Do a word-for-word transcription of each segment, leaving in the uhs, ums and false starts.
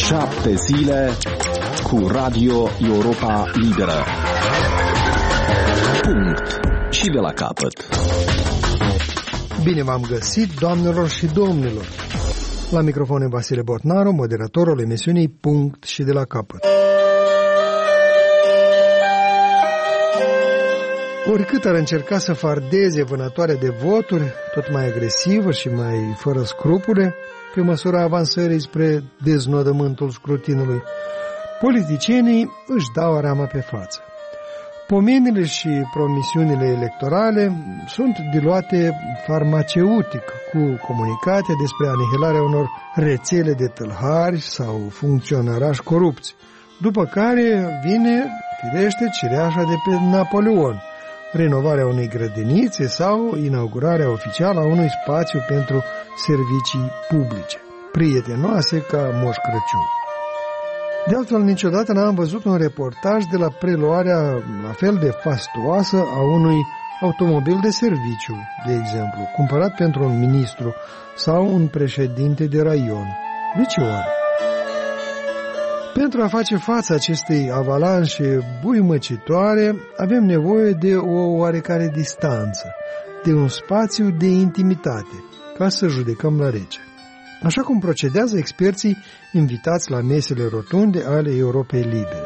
Șapte zile cu Radio Europa Liberă. Punct. Și de la capăt. Bine v-am găsit, doamnelor și domnilor. La microfon e Vasile Botnaru, moderatorul emisiunii Punct și de la capăt. Oricât ar încerca să fardeze vânătoarea de voturi, tot mai agresivă și mai fără scrupule, pe măsura avansării spre deznodământul scrutinului, politicienii își dau arama pe față. Pomenile și promisiunile electorale sunt diluate farmaceutic cu comunicate despre anihilarea unor rețele de tâlhari sau funcționărași corupți, după care vine, firește, cireașa de pe Napoleon, renovarea unei grădinițe sau inaugurarea oficială a unui spațiu pentru servicii publice, prietenoase ca Moș Crăciun. De altfel, niciodată n-am văzut un reportaj de la preluarea la fel de fastuoasă a unui automobil de serviciu, de exemplu, cumpărat pentru un ministru sau un președinte de raion. De ce oare? Pentru a face față acestei avalanșe buimăcitoare, avem nevoie de o oarecare distanță, de un spațiu de intimitate, ca să judecăm la rece. Așa cum procedează experții invitați la mesele rotunde ale Europei Libere.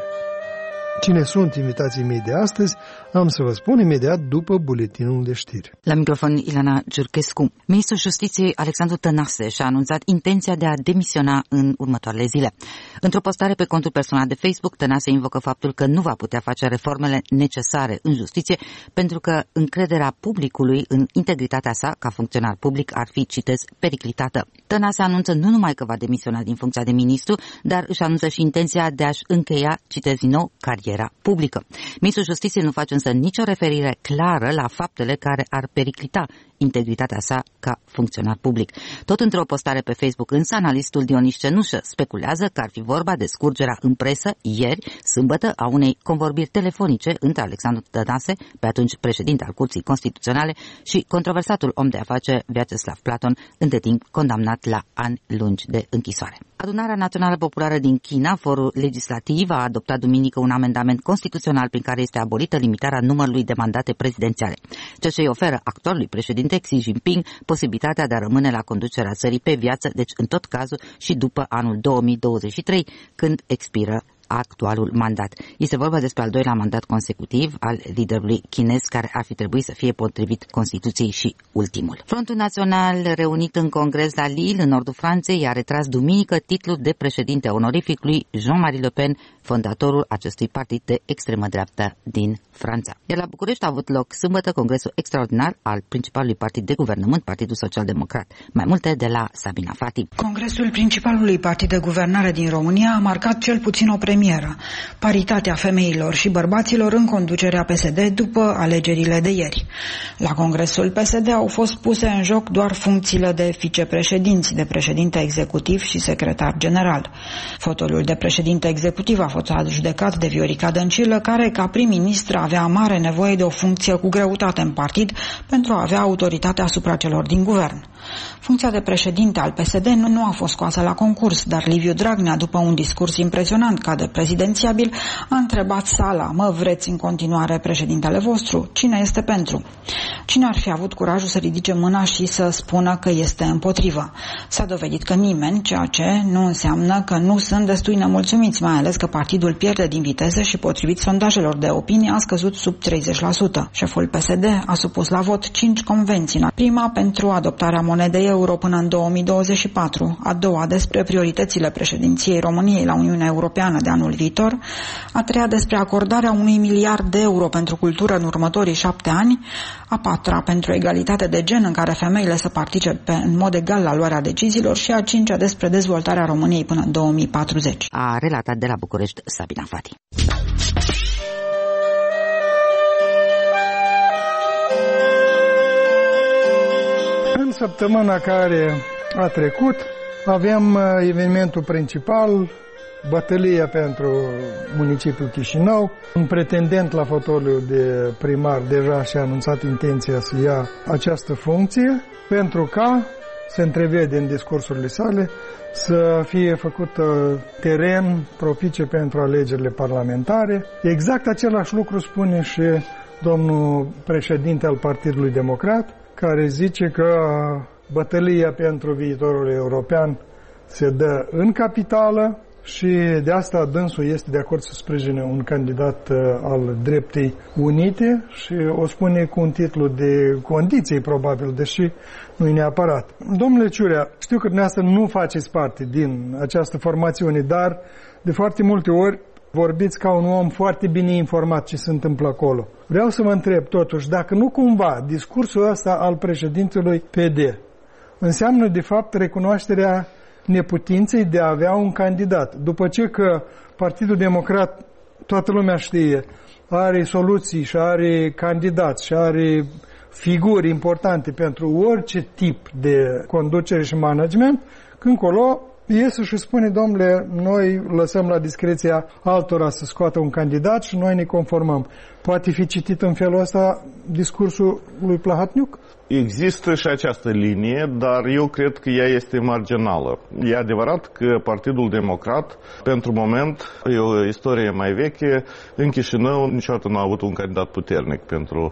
Cine sunt invitații mei de astăzi, am să vă spun imediat după buletinul de știri. La microfon Ilana Giurchescu. Ministrul Justiției Alexandru Tănase și-a anunțat intenția de a demisiona în următoarele zile. Într-o postare pe contul personal de Facebook, Tănase invocă faptul că nu va putea face reformele necesare în justiție pentru că încrederea publicului în integritatea sa ca funcționar public ar fi, citez, periclitată. Tănase anunță nu numai că va demisiona din funcția de ministru, dar își anunță și intenția de a-și încheia, citez din nou, cariera publică. Ministrul Justiției nu face însă nicio referire clară la faptele care ar periclita integritatea sa ca funcționar public. Tot într-o postare pe Facebook, însă, analistul Dionis Cenușă speculează că ar fi vorba de scurgerea în presă ieri, sâmbătă, a unei convorbiri telefonice între Alexandru Tănase, pe atunci președinte al Curții Constituționale, și controversatul om de afaceri Vyacheslav Platon, între timp condamnat la ani lungi de închisoare. Adunarea Națională Populară din China, forul legislativ, a adoptat duminică un amendament constituțional prin care este abolită limitarea numărului de mandate prezidențiale, ceea ce îi oferă actualului președinte Xi Jinping posibilitatea de a rămâne la conducerea țării pe viață, deci în tot cazul și după anul două mii douăzeci și trei, când expiră actualul mandat. Este vorba despre al doilea mandat consecutiv al liderului chinez, care ar fi trebuit să fie potrivit Constituției și ultimul. Frontul Național, reunit în congres la Lille, în nordul Franței, a retras duminică titlul de președinte onorific lui Jean-Marie Le Pen, fondatorul acestui partid de extremă dreaptă din Franța. Iar la București a avut loc sâmbătă congresul extraordinar al principalului partid de guvernământ, Partidul Social Democrat. Mai multe de la Sabina Fati. Congresul principalului partid de guvernare din România a marcat cel puțin o premieră: paritatea femeilor și bărbaților în conducerea P S D după alegerile de ieri. La congresul P S D au fost puse în joc doar funcțiile de vicepreședinți, de președinte executiv și secretar general. Fotoliul de președinte executiv a fost adjudecat de Viorica Dăncilă, care ca prim-ministru avea mare nevoie de o funcție cu greutate în partid pentru a avea autoritate asupra celor din guvern. Funcția de președinte al P S D nu, nu a fost scoasă la concurs, dar Liviu Dragnea, după un discurs impresionant ca de prezidențiabil, a întrebat sala: mă, vreți în continuare președintele vostru? Cine este pentru? Cine ar fi avut curajul să ridice mâna și să spună că este împotrivă? S-a dovedit că nimeni, ceea ce nu înseamnă că nu sunt destui nemulțumiți, mai ales că partidul pierde din viteză și, potrivit sondajelor de opinie, a scăzut sub treizeci la sută. Șeful P S D a supus la vot cinci convenții. Prima pentru adoptarea monedei euro până în două mii douăzeci și patru, a doua despre prioritățile președinției României la Uniunea Europeană de anul viitor, a treia despre acordarea unui miliard de euro pentru cultură în următorii șapte ani, a patra pentru egalitate de gen în care femeile să participe în mod egal la luarea deciziilor și a cincea despre dezvoltarea României până în două mii patruzeci. A relatat de la București Sabina Fati. În săptămâna care a trecut aveam evenimentul principal, bătălia pentru municipiul Chișinău. Un pretendent la fotoliu de primar deja și-a anunțat intenția să ia această funcție pentru ca se întrevede în discursurile sale, să fie făcut teren propice pentru alegerile parlamentare. Exact același lucru spune și domnul președinte al Partidului Democrat, care zice că bătălia pentru viitorul european se dă în capitală și de asta dânsul este de acord să sprijine un candidat al Dreptei Unite și o spune cu un titlu de condiții, probabil, deși nu e neapărat. Domnule Ciurea, știu că dumneavoastră nu faceți parte din această formațiune, dar de foarte multe ori vorbiți ca un om foarte bine informat ce se întâmplă acolo. Vreau să vă întreb totuși, dacă nu cumva discursul ăsta al președintelui P D înseamnă de fapt recunoașterea neputinței de a avea un candidat. După ce că Partidul Democrat, toată lumea știe, are soluții și are candidați și are figuri importante pentru orice tip de conducere și management, când colo iese și spune, domnule, noi lăsăm la discreția altora să scoată un candidat și noi ne conformăm. Poate fi citit în felul ăsta discursul lui Plahatniuc? Există și această linie, dar eu cred că ea este marginală. E adevărat că Partidul Democrat, pentru moment, e o istorie mai veche, în Chișinău niciodată nu a avut un candidat puternic pentru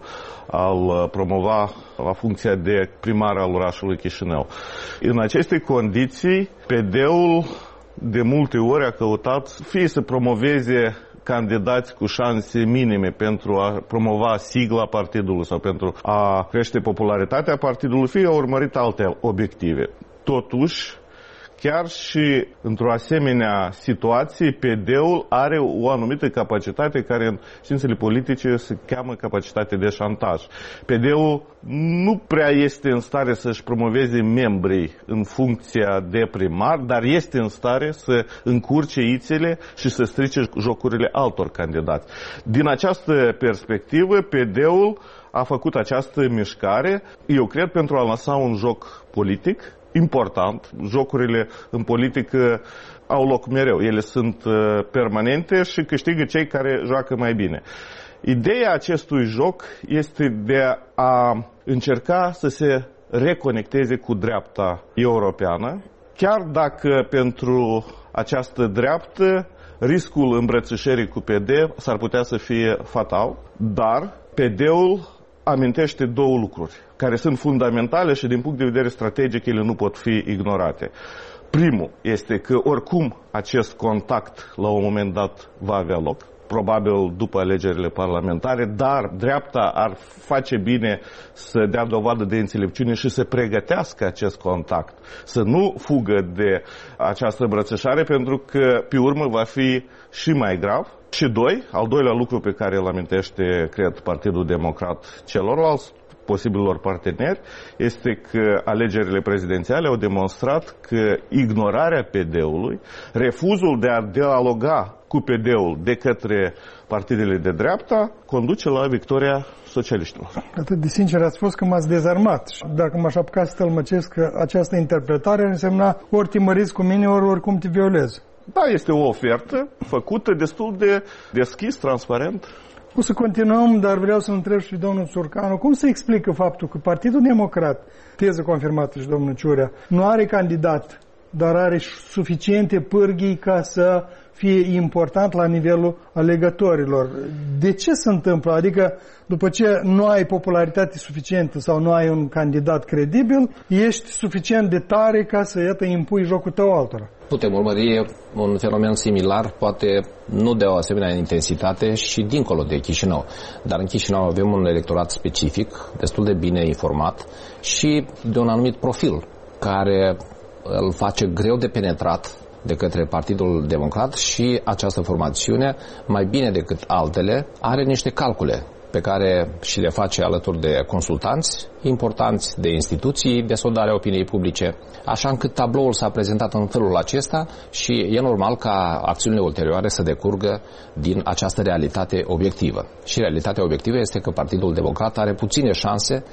a-l promova la funcția de primar al orașului Chișinău. În aceste condiții, P D-ul de multe ori a căutat fie să promoveze candidați cu șanse minime pentru a promova sigla partidului sau pentru a crește popularitatea partidului, fie a urmărit alte obiective. Totuși, chiar și într-o asemenea situație, P D-ul are o anumită capacitate care în științele politice se cheamă capacitate de șantaj. P D-ul nu prea este în stare să-și promoveze membrii în funcția de primar, dar este în stare să încurce ițele și să strice jocurile altor candidați. Din această perspectivă, P D-ul a făcut această mișcare, eu cred, pentru a lansa un joc politic important. Jocurile în politică au loc mereu. Ele sunt permanente și câștigă cei care joacă mai bine. Ideea acestui joc este de a încerca să se reconecteze cu dreapta europeană, chiar dacă pentru această dreaptă riscul îmbrățișării cu P D s-ar putea să fie fatal, dar P D-ul amintește două lucruri care sunt fundamentale și din punct de vedere strategic ele nu pot fi ignorate. Primul este că oricum acest contact la un moment dat va avea loc, probabil după alegerile parlamentare, dar dreapta ar face bine să dea dovadă de înțelepciune și să pregătească acest contact, să nu fugă de această îmbrățișare, pentru că pe urmă va fi și mai grav. Și doi, al doilea lucru pe care îl amintește, cred, Partidul Democrat celorlalți posibilor parteneri, este că alegerile prezidențiale au demonstrat că ignorarea P D-ului, refuzul de a dialoga cu P D-ul de către partidele de dreapta, conduce la victoria socialiștilor. Atât de sincer ați fost că m-ați dezarmat. Și dacă m-aș apuca să tălmăcesc această interpretare, însemna ori te măriți cu mine, ori oricum te violez. Da, este o ofertă făcută destul de deschis, transparent. O să continuăm, dar vreau să întreb și domnul Țurcanu, cum se explică faptul că Partidul Democrat, teză confirmată și domnul Ciurea, nu are candidat, dar are suficiente pârghii ca să fie important la nivelul alegătorilor. De ce se întâmplă? Adică, după ce nu ai popularitate suficientă sau nu ai un candidat credibil, ești suficient de tare ca să, iată, impui jocul tău altora. Putem urmări un fenomen similar, poate nu de o asemenea intensitate și dincolo de Chișinău. Dar în Chișinău avem un electorat specific, destul de bine informat și de un anumit profil, care îl face greu de penetrat de către Partidul Democrat și această formațiune, mai bine decât altele, are niște calcule pe care și le face alături de consultanți importanți, de instituții de sondare a opiniei publice, așa încât tabloul s-a prezentat în felul acesta și e normal ca acțiunile ulterioare să decurgă din această realitate obiectivă. Și realitatea obiectivă este că Partidul Democrat are puține șanse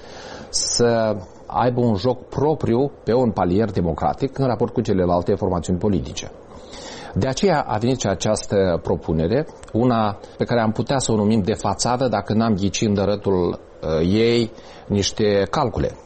să aibă un joc propriu pe un palier democratic în raport cu celelalte formațiuni politice. De aceea a venit și această propunere, una pe care am putea să o numim de fațadă dacă n-am ghici în dărătul uh, ei niște calcule.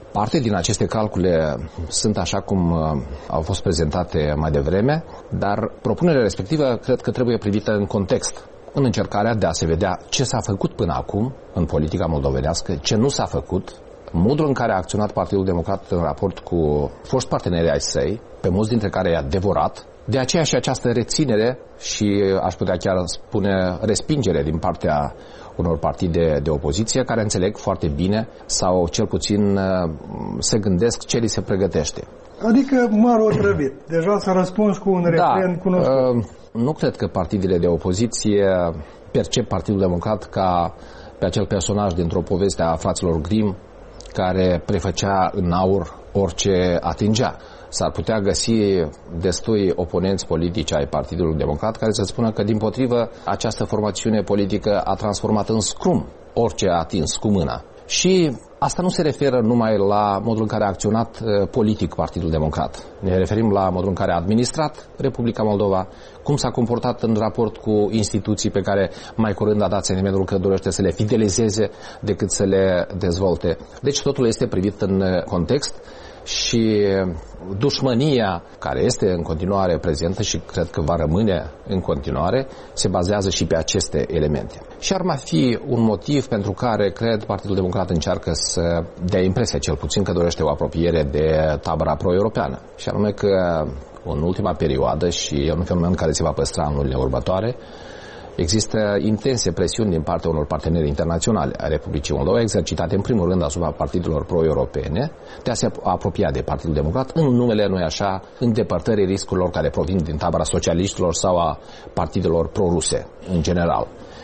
Parte din aceste calcule sunt așa cum au fost prezentate mai devreme, dar propunerea respectivă cred că trebuie privită în context, în încercarea de a se vedea ce s-a făcut până acum în politica moldovenească, ce nu s-a făcut, modul în care a acționat Partidul Democrat în raport cu foști parteneri ai săi, pe mulți dintre care i-a devorat. De aceea și această reținere și aș putea chiar spune respingere din partea unor partide de opoziție care înțeleg foarte bine sau cel puțin se gândesc ce li se pregătește. Adică m-a otrăvit. Deja s-a răspuns cu un refren da, cunoscut. Uh, nu cred că partidele de opoziție percep Partidul Democrat ca pe acel personaj dintr-o poveste a fraților Grimm care prefăcea în aur orice atingea. S-ar putea găsi destui oponenți politici ai Partidului Democrat care să spună că, dimpotrivă, această formațiune politică a transformat în scrum orice a atins cu mâna. Și asta nu se referă numai la modul în care a acționat politic Partidul Democrat. Ne referim la modul în care a administrat Republica Moldova, cum s-a comportat în raport cu instituții pe care mai curând a dat sentimentul că dorește să le fidelizeze decât să le dezvolte. Deci totul este privit în context și dușmânia care este în continuare prezentă și cred că va rămâne în continuare se bazează și pe aceste elemente. Și ar mai fi un motiv pentru care cred Partidul Democrat încearcă să dea impresia cel puțin că dorește o apropiere de tabăra pro-europeană. Și anume că în ultima perioadă și e un fenomen care se va păstra în lunile următoare, există intense presiuni din partea unor parteneri internaționali a Republicii Moldova, exercitate în primul rând asupra partidelor pro-europene, de a se apropia de Partidul Democrat în numele, nu-i așa, îndepărtării riscurilor care provin din tabăra socialiștilor sau a partidelor pro-ruse în general.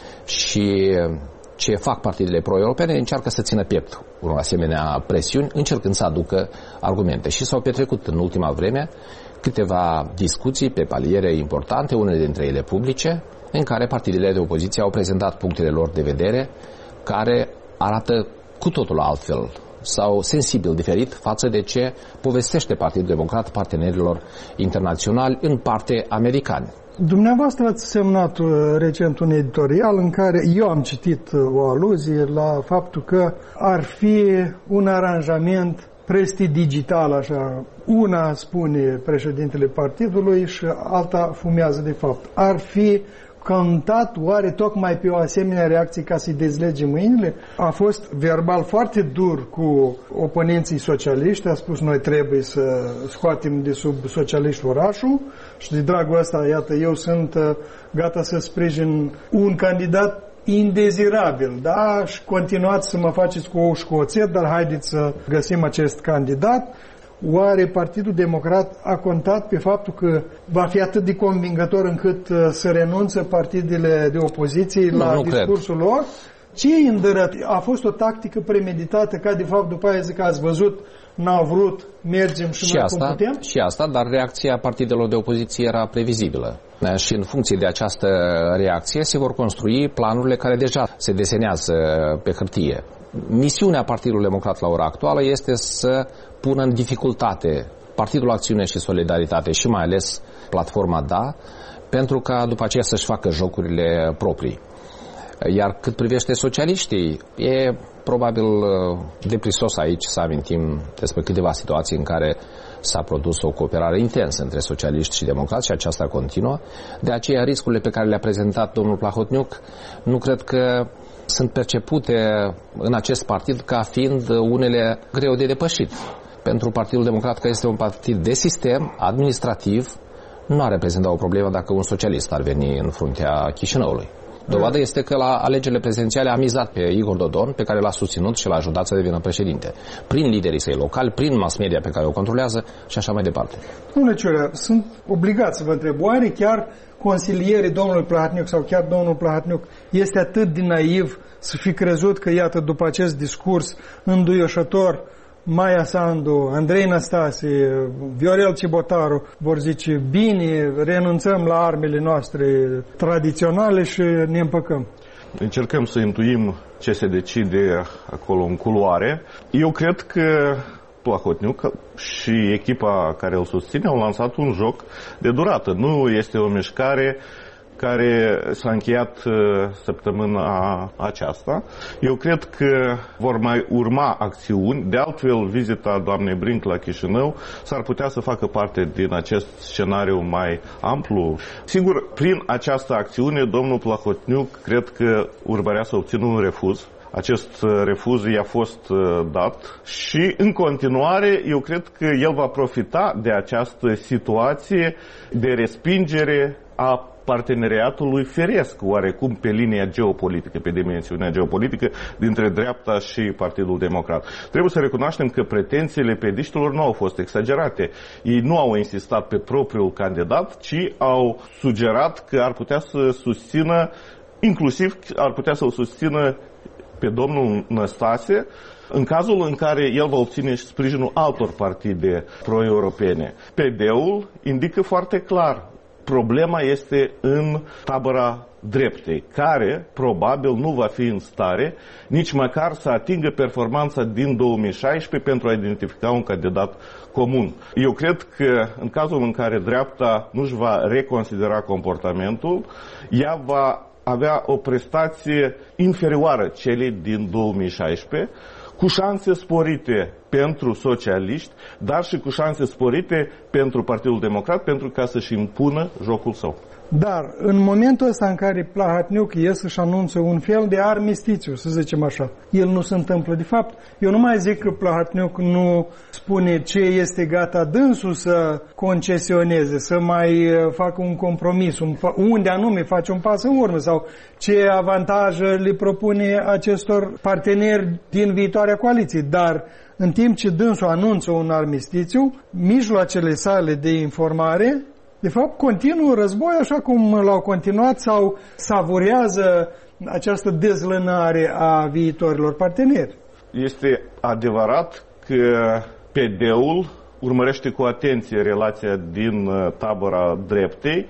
Și ce fac partidele pro-europene încearcă să țină piept unor asemenea presiuni, încercând să aducă argumente. Și s-au petrecut în ultima vreme câteva discuții pe paliere importante, unele dintre ele publice, în care partidele de opoziție au prezentat punctele lor de vedere care arată cu totul altfel sau sensibil diferit față de ce povestește Partidul Democrat partenerilor internaționali, în parte americani. Dumneavoastră ați semnat recent un editorial în care eu am citit o aluzie la faptul că ar fi un aranjament prestidigital, așa. Una spune președintele partidului și alta fumează de fapt. Ar fi contat oare tocmai pe o asemenea reacție ca să-i dezlege mâinile? A fost verbal foarte dur cu oponenții socialiști, a spus noi trebuie să scoatem de sub socialiști orașul și de dragul ăsta, iată, eu sunt gata să sprijin un candidat indezirabil, da? Și continuați să mă faceți cu ou și cu oțet, dar haideți să găsim acest candidat. Oare Partidul Democrat a contat pe faptul că va fi atât de convingător încât să renunță partidele de opoziție nu, la nu discursul cred. lor? Ce e îndărăt? A fost o tactică premeditată ca de fapt după aia zic că ați văzut, n-au vrut, mergem și, și noi asta, cum putem? Și asta, dar reacția partidelor de opoziție era previzibilă. Și în funcție de această reacție se vor construi planurile care deja se desenează pe hârtie. Misiunea Partidului Democrat la ora actuală este să pună în dificultate Partidul Acțiune și Solidaritate și mai ales Platforma Da, pentru ca după aceea să-și facă jocurile proprii. Iar cât privește socialiștii, e probabil deprisos aici să amintim despre câteva situații în care s-a produs o cooperare intensă între socialiști și democrați și aceasta continuă. De aceea riscurile pe care le-a prezentat domnul Plahotniuc nu cred că sunt percepute în acest partid ca fiind unele greu de depășit. Pentru Partidul Democrat, că este un partid de sistem, administrativ, nu ar reprezenta o problemă dacă un socialist ar veni în fruntea Chișinăului. Dovadă este că la alegerile prezidențiale a mizat pe Igor Dodon, pe care l-a susținut și l-a ajutat să devină președinte, prin liderii săi locali, prin mass media pe care o controlează și așa mai departe. Domnule Ciurea, sunt obligat să vă întreb, oare chiar consilierii domnului Plahotniuc sau chiar domnul Plahotniuc este atât de naiv să fi crezut că, iată, după acest discurs înduioșător, Maia Sandu, Andrei Năstase, Viorel Cibotaru vor zice, bine, renunțăm la armele noastre tradiționale și ne împăcăm. Încercăm să intuim ce se decide acolo în culoare. Eu cred că Plahotniuc și echipa care îl susține au lansat un joc de durată. Nu este o mișcare care s-a încheiat săptămâna aceasta. Eu cred că vor mai urma acțiuni. De altfel, vizita doamnei Brink la Chișinău s-ar putea să facă parte din acest scenariu mai amplu. Sigur, prin această acțiune, domnul Plahotniuc cred că urmărea să obțină un refuz. Acest refuz i-a fost dat și, în continuare, eu cred că el va profita de această situație de respingere a parteneriatului firesc, oarecum, pe linia geopolitică, pe dimensiunea geopolitică dintre dreapta și Partidul Democrat. Trebuie să recunoaștem că pretențiile pediștilor nu au fost exagerate. Ei nu au insistat pe propriul candidat, ci au sugerat că ar putea să susțină, inclusiv ar putea să-l susțină pe domnul Năstase, în cazul în care el va obține sprijinul altor partide pro-europene. P D-ul indică foarte clar, problema este în tabăra dreptei, care probabil nu va fi în stare nici măcar să atingă performanța din două mii șaisprezece pentru a identifica un candidat comun. Eu cred că în cazul în care dreapta nu își va reconsidera comportamentul, ea va avea o prestație inferioară celei din două mii șaisprezece, cu șanse sporite pentru socialiști, dar și cu șanse sporite pentru Partidul Democrat, pentru ca să-și impună jocul său. Dar în momentul ăsta în care Plahotniuc ies și anunță un fel de armistițiu, să zicem așa, el nu se întâmplă. De fapt, eu nu mai zic că Plahotniuc nu spune ce este gata dânsul să concesioneze, să mai facă un compromis, un, unde anume face un pas în urmă sau ce avantaje le propune acestor parteneri din viitoarea coaliție. Dar în timp ce dânsul anunță un armistițiu, mijloacele sale de informare de fapt, continuă război așa cum l-au continuat sau savurează această dezlănare a viitorilor parteneri. Este adevărat că P D-ul urmărește cu atenție relația din tabăra dreptei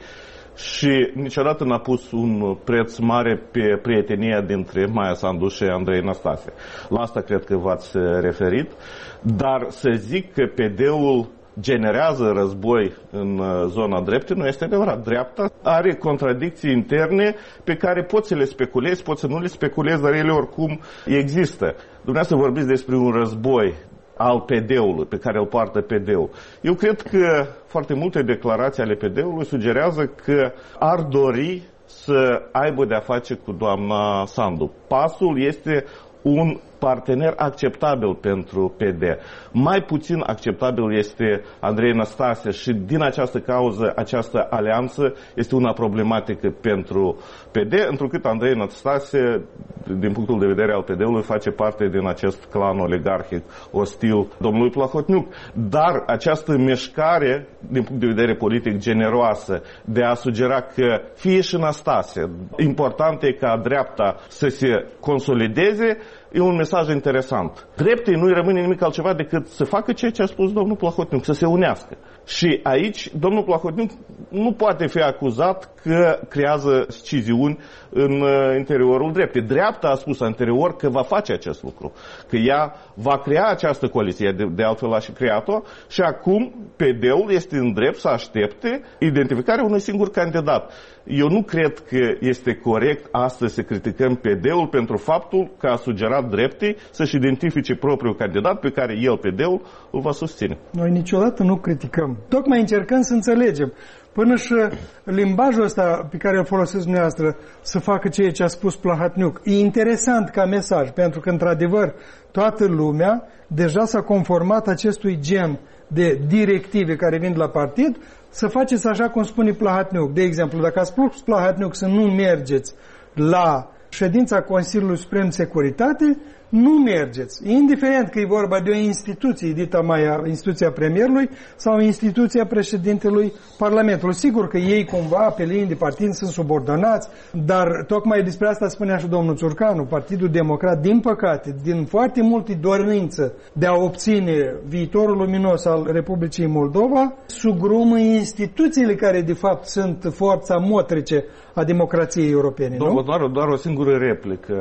și niciodată n-a pus un preț mare pe prietenia dintre Maia Sandu și Andrei Năstase. La asta cred că v-ați referit, dar să zic că P D-ul generează război în zona dreptei, nu este adevărat. Dreapta are contradicții interne pe care poți să le speculezi, poți să nu le speculezi, dar ele oricum există. Dumneavoastră vorbiți despre un război al P D-ului, pe care îl poartă P D-ul. Eu cred că foarte multe declarații ale P D-ului sugerează că ar dori să aibă de-a face cu doamna Sandu. Pasul este un partener acceptabil pentru P D. Mai puțin acceptabil este Andrei Năstase și din această cauză această alianță este una problematică pentru P D, întrucât Andrei Năstase, din punctul de vedere al P D-ului, face parte din acest clan oligarhic ostil domnului Plahotniuc. Dar această mișcare, din punct de vedere politic, generoasă de a sugera că fie și Năstase, important e ca dreapta să se consolideze, e un mesaj interesant. Dreptei nu-i rămâne nimic altceva decât să facă ceea ce a spus domnul Plahotniuc, să se unească. Și aici domnul Plahotniuc nu poate fi acuzat că creează sciziuni în interiorul dreptei. Dreapta a spus anterior că va face acest lucru, că ea va crea această coaliție, de, de altfel a și creat-o, și acum P D-ul este în drept să aștepte identificarea unui singur candidat. Eu nu cred că este corect astăzi să criticăm P D-ul pentru faptul că a sugerat dreptei să-și identifice propriul candidat pe care el, P D-ul, îl va susține. Noi niciodată nu criticăm. Tocmai încercăm să înțelegem. Până și limbajul ăsta pe care îl folosesc dumneavoastră să facă ceea ce a spus Plahotniuc. E interesant ca mesaj, pentru că, într-adevăr, toată lumea deja s-a conformat acestui gen de directive care vin de la partid, să faceți așa cum spune Plahotniuc. De exemplu, dacă a spus Plahotniuc să nu mergeți la ședința Consiliului Suprem de Securitate, nu mergeți. Indiferent că e vorba de o instituție, dita mai instituția premierului sau instituția președintelui Parlamentului. Sigur că ei cumva pe linii de partid sunt subordonați, dar tocmai despre asta spunea și domnul Țurcanu. Partidul Democrat, din păcate, din foarte multe dorință de a obține viitorul luminos al Republicii Moldova, sugrumă instituțiile care de fapt sunt forța motrice a democrației europene. Domnul, doar, doar o singură replică.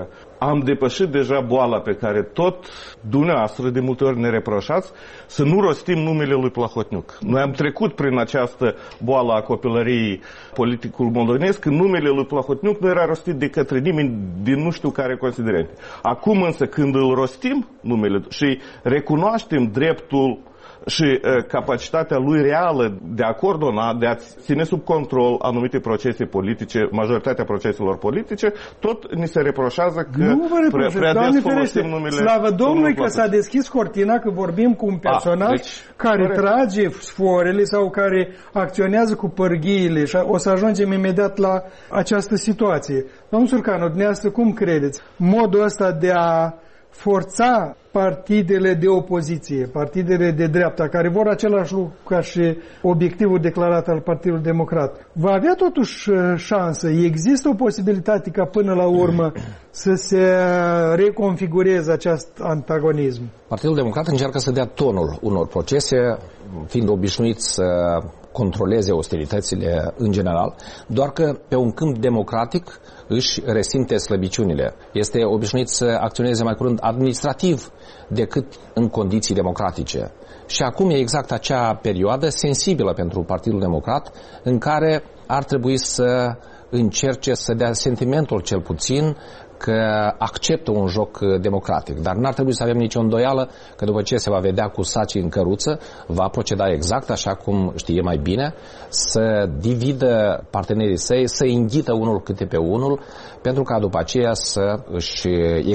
am depășit deja boala pe care tot dumneavoastră de multe ori ne reproșați, să nu rostim numele lui Plahotniuc. Noi am trecut prin această boală a copilăriei politicul moldovenesc, când numele lui Plahotniuc nu era rostit de către nimeni din nu știu care considerente. Acum însă când îl rostim numele și recunoaștem dreptul și uh, capacitatea lui reală de a coordona, de a ține sub control anumite procese politice, majoritatea proceselor politice, tot ni se reproșează că nu vă reproșez, prea, prea des folosim numele. numele... Slavă Domnului că s-a deschis cortina, că vorbim cu un personaj A, deci, care corect. trage sforele sau care acționează cu pârghiile și o să ajungem imediat la această situație. Domnul Surcanu, dumneavoastră cum credeți? Modul ăsta de a forța partidele de opoziție, partidele de dreapta, care vor același lucru ca și obiectivul declarat al Partidului Democrat, va avea totuși șansă? Există o posibilitate ca până la urmă să se reconfigureze acest antagonism? Partidul Democrat încearcă să dea tonul unor procese, fiind obișnuit să controleze ostilitățile în general, doar că pe un câmp democratic își resimte slăbiciunile. Este obișnuit să acționeze mai curând administrativ decât în condiții democratice. Și acum e exact acea perioadă sensibilă pentru Partidul Democrat în care ar trebui să încerce să dea sentimentul cel puțin că acceptă un joc democratic. Dar n-ar trebui să avem nicio îndoială că după ce se va vedea cu sacii în căruță, va proceda exact așa cum știe mai bine, să dividă partenerii săi, să înghită unul câte pe unul, pentru ca după aceea să își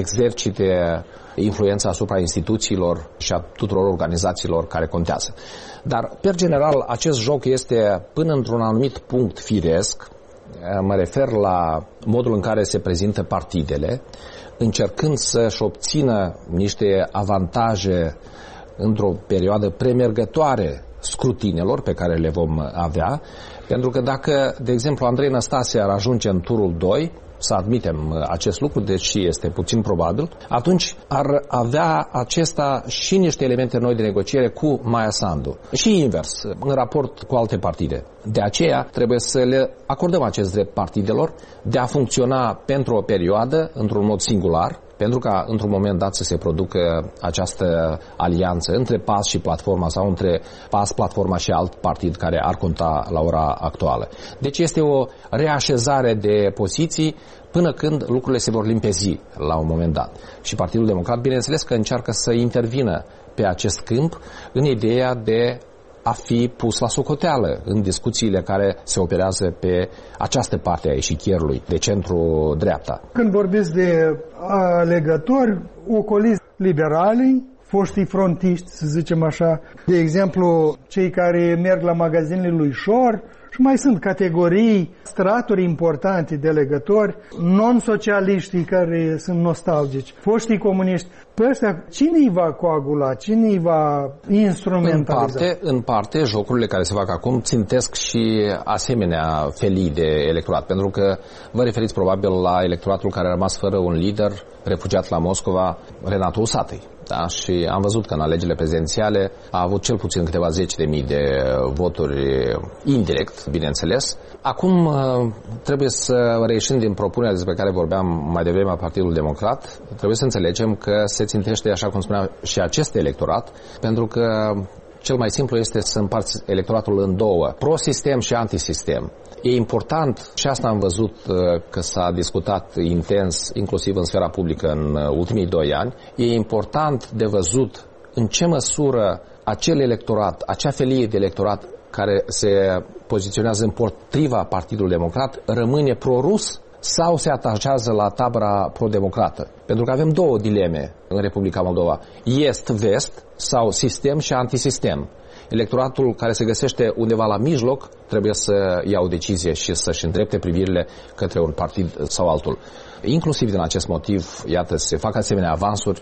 exercite influența asupra instituțiilor și a tuturor organizațiilor care contează. Dar, per general, acest joc este până într-un anumit punct firesc. Mă refer la modul în care se prezintă partidele, încercând să-și obțină niște avantaje într-o perioadă premergătoare scrutinelor pe care le vom avea, pentru că dacă, de exemplu, Andrei Năstase ar ajunge în turul doi, să admitem acest lucru, deși este puțin probabil, atunci ar avea acesta și niște elemente noi de negociere cu Maia Sandu. Și invers, în raport cu alte partide. De aceea trebuie să le acordăm acest drept partidelor de a funcționa pentru o perioadă, într-un mod singular, pentru ca într-un moment dat să se producă această alianță între P A S și Platforma sau între P A S, Platforma și alt partid care ar conta la ora actuală. Deci este o reașezare de poziții până când lucrurile se vor limpezi la un moment dat. Și Partidul Democrat, bineînțeles că încearcă să intervină pe acest câmp în ideea de a fi pus la socoteală în discuțiile care se operează pe această parte a eșichierului de centru-dreapta. Când vorbiți de alegători, ocoliți liberalii, foștii frontiști, să zicem așa, de exemplu, cei care merg la magazinele lui Șor, și mai sunt categorii, straturi importante de alegători, non-socialiștii care sunt nostalgici, foștii comuniști. Pe ăștia, cine îi va coagula? Cine îi va instrumentaliza? În parte, în parte, jocurile care se fac acum țintesc și asemenea felii de electorat, pentru că vă referiți probabil la electoratul care a rămas fără un lider, refugiat la Moscova, Renato Usatăi. Da? Și am văzut că în alegerile prezidențiale a avut cel puțin câteva zeci de mii de voturi indirect, bineînțeles. Acum trebuie să reieșim din propunerea despre care vorbeam mai devreme a Partidului Democrat. Trebuie să înțelegem că se țintește, așa cum spuneam, și acest electorat, pentru că cel mai simplu este să împarți electoratul în două, pro-sistem și antisistem. E important, și asta am văzut că s-a discutat intens, inclusiv în sfera publică în ultimii doi ani, e important de văzut în ce măsură acel electorat, acea felie de electorat care se poziționează împotriva Partidului Democrat rămâne pro-rus sau se atașează la tabăra pro-democrată. Pentru că avem două dileme în Republica Moldova. Est-vest sau sistem și antisistem. Electoratul care se găsește undeva la mijloc trebuie să ia o decizie și să-și îndrepte privirile către un partid sau altul. Inclusiv din acest motiv, iată, se fac asemenea avansuri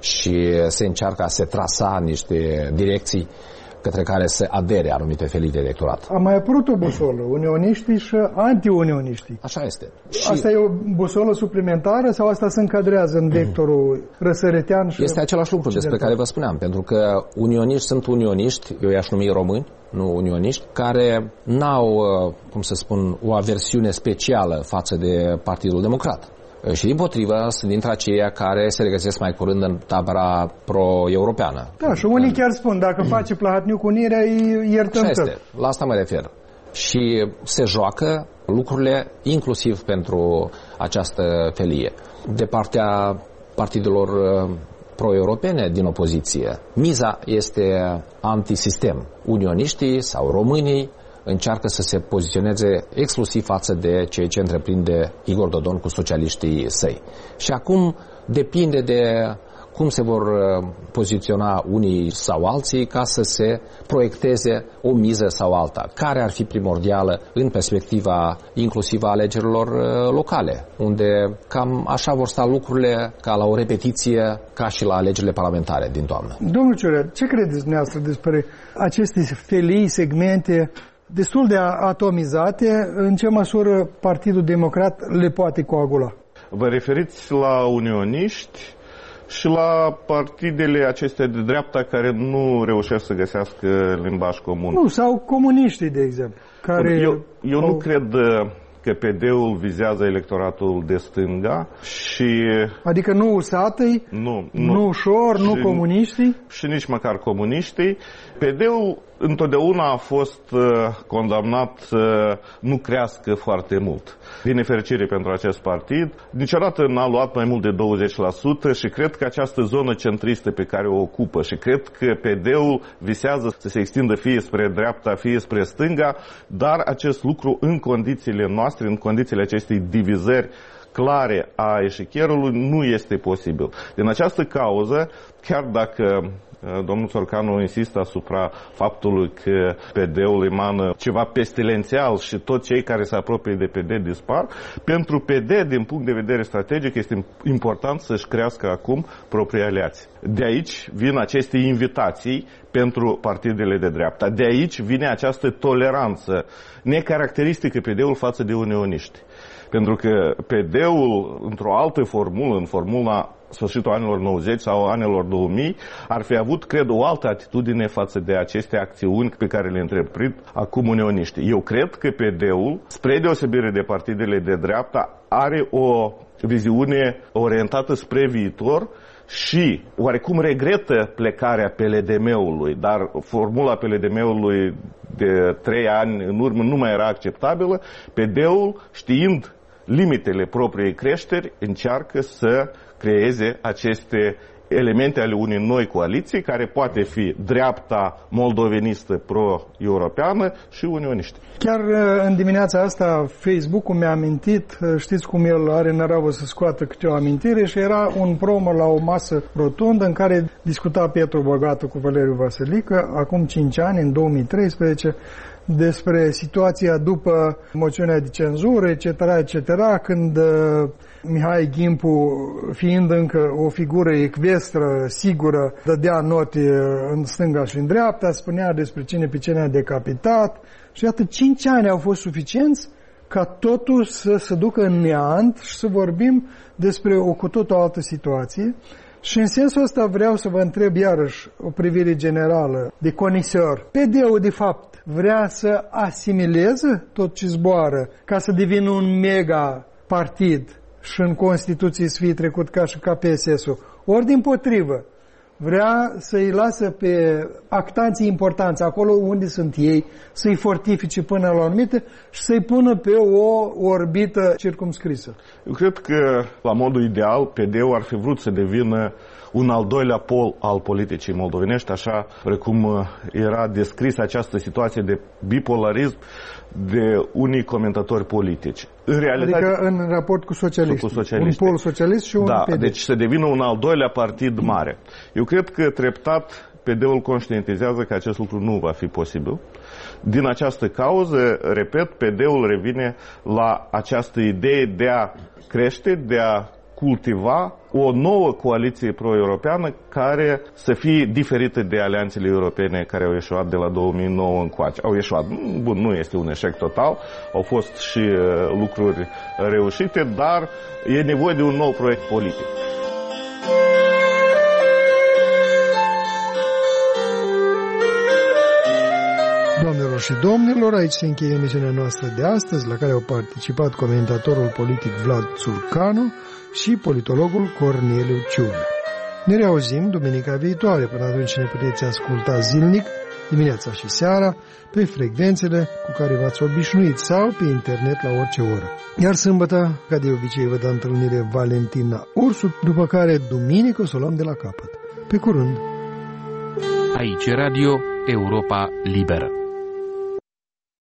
și se încearcă a se trasa niște direcții către care se adere anumite felii de electorat. A mai apărut o busolă, unioniștii și anti-unioniștii. Așa este. Și asta e o busolă suplimentară sau asta se încadrează în vectorul răsărătean? Și este același lucru despre care vă spuneam, pentru că unioniști sunt unioniști, eu i-aș numi români, nu unioniști, care n-au, cum să spun, o aversiune specială față de Partidul Democrat. Și dimpotrivă sunt dintre aceia care se regăsesc mai curând în tabăra pro-europeană. Da, și unii chiar spun, dacă face Plahatniuc cu Unirea, îi iertăm tot. Este, la asta mă refer. Și se joacă lucrurile inclusiv pentru această felie. De partea partidelor pro-europene din opoziție, miza este antisistem. Unioniștii sau românii încearcă să se poziționeze exclusiv față de ceea ce întreprinde Igor Dodon cu socialiștii săi. Și acum depinde de cum se vor poziționa unii sau alții ca să se proiecteze o miză sau alta, care ar fi primordială în perspectiva inclusiv a alegerilor locale, unde cam așa vor sta lucrurile ca la o repetiție ca și la alegerile parlamentare din toamnă. Domnul Ciorea, ce credeți dumneavoastră despre aceste felii, segmente destul de atomizate? În ce măsură Partidul Democrat le poate coagula? Vă referiți la unioniști și la partidele acestea de dreapta care nu reușesc să găsească limbaj comun. Nu, sau comuniștii, de exemplu. Care eu eu au... nu cred că P D-ul vizează electoratul de stânga și... Adică nu U S A T-ii, nu, nu, nu ușor, și, nu comuniștii? Și nici măcar comuniștii. P D-ul întotdeauna a fost uh, condamnat să nu crească foarte mult. Din nefericire pentru acest partid, niciodată n-a luat mai mult de douăzeci la sută și cred că această zonă centristă pe care o ocupă și cred că P D-ul visează să se extindă fie spre dreapta, fie spre stânga, dar acest lucru în condițiile noastre, în condițiile acestei divizări clare a eșichierului, nu este posibil. Din această cauză, chiar dacă domnul Țorcanu insistă asupra faptului că P D-ul emană ceva pestilențial și toți cei care se apropie de P D dispar, pentru P D, din punct de vedere strategic, este important să-și crească acum proprii aliați. De aici vin aceste invitații pentru partidele de dreapta. De aici vine această toleranță necaracteristică P D-ul față de unioniști. Pentru că P D-ul, într-o altă formulă, în formula sfârșitul anilor nouăzeci sau anilor două mii, ar fi avut, cred, o altă atitudine față de aceste acțiuni pe care le întreprind acum unioniștii. Eu cred că P D-ul, spre deosebire de partidele de dreapta, are o viziune orientată spre viitor și oarecum regretă plecarea P L D M-ului, dar formula P L D M-ului de trei ani în urmă nu mai era acceptabilă. P D-ul, știind limitele propriei creșteri, încearcă să creeze aceste elemente ale unei noi coaliții, care poate fi dreapta moldovenistă pro-europeană și unioniști. Chiar în dimineața asta Facebook-ul mi-a amintit, știți cum el are năravă să scoată câte o amintire, și era un promo la o masă rotundă în care discuta Pietru Bogatu cu Valeriu Vasilică, acum cinci ani, în două mii treisprezece, despre situația după moțiunea de cenzură, et cetera, et cetera, când uh, Mihai Gimpu, fiind încă o figură ecvestră, sigură, dădea note în stânga și în dreapta, spunea despre cine pe cine a decapitat, și iată, cinci ani au fost suficienți ca totul să se ducă în neant și să vorbim despre o cu totul altă situație. Și în sensul ăsta vreau să vă întreb iarăși o privire generală de conisor. P D-ul, de fapt, vrea să asimileze tot ce zboară ca să devină un mega partid și în Constituție să fie trecut ca și K P S S-ul. Ori dimpotrivă, vrea să-i lasă pe actanții importanți, acolo unde sunt ei, să-i fortifice până la o anumită și să-i pună pe o orbită circumscrisă. Eu cred că, la modul ideal, P D-ul ar fi vrut să devină un al doilea pol al politicii moldovenești, așa precum era descris această situație de bipolarism de unii comentatori politici. În realitate, adică în raport cu socialiști. Cu socialiști. Un pol socialist și un da, P D. Deci să devină un al doilea partid mare. Eu cred că treptat P D-ul conștientizează că acest lucru nu va fi posibil. Din această cauză, repet, P D-ul revine la această idee de a crește, de a cultiva o nouă coaliție pro-europeană care să fie diferită de alianțele europene care au ieșuat de la două mii nouă încoace. Au ieșuat, bun, nu este un eșec total, au fost și uh, lucruri reușite, dar e nevoie de un nou proiect politic. Doamnelor Doamnelor și domnilor, aici se încheie emisiunea noastră de astăzi, la care au participat comentatorul politic Vlad Țurcanu și politologul Corneliu Ciuliu. Ne reauzim duminica viitoare, până atunci ne puteți asculta zilnic, dimineața și seara, pe frecvențele cu care v-ați obișnuit sau pe internet la orice oră. Iar sâmbătă, ca de obicei, vă dă întâlnire Valentina Ursu, după care duminică o să o luăm de la capăt. Pe curând! Aici Radio Europa Liberă.